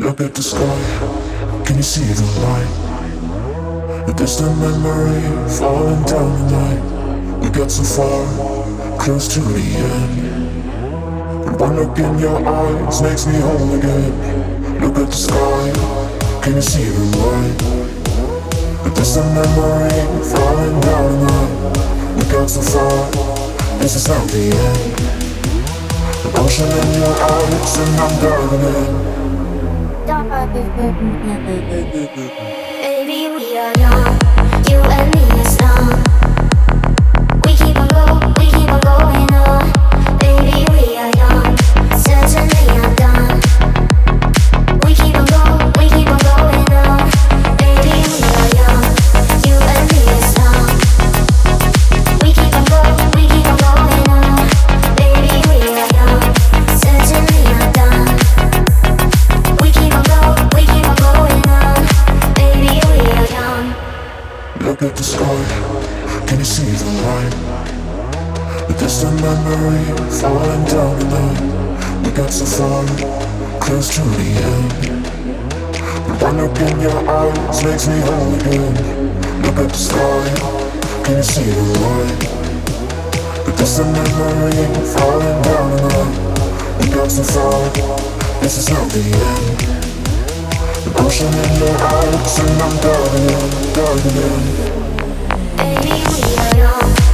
Look at the sky, can you see the light? A distant memory falling down the night. We got so far, close to the end. And one look in your eyes makes me whole again. Look at the sky, can you see the light? A distant memory falling down the night. We got so far, this is not the end. The ocean in your eyes and I'm diving in. Baby, we are young, you and me is young. We keep on going on. Baby, we are young, certainly I'm done. We keep on going on. Baby, we are young, you and me is young. We keep on going on. Baby, we are young, certainly I'm done. We keep on going on. Baby, we are young. Look at the sky, can you see the light? The distant memory falling down the night. We got so far, close to the end. And one look in your eyes makes me whole again. Look at the sky, can you see the light? The distant memory falling down the night. We got so far, this is not the end. The ocean in your eyes and I'm diving in. Baby, we are young.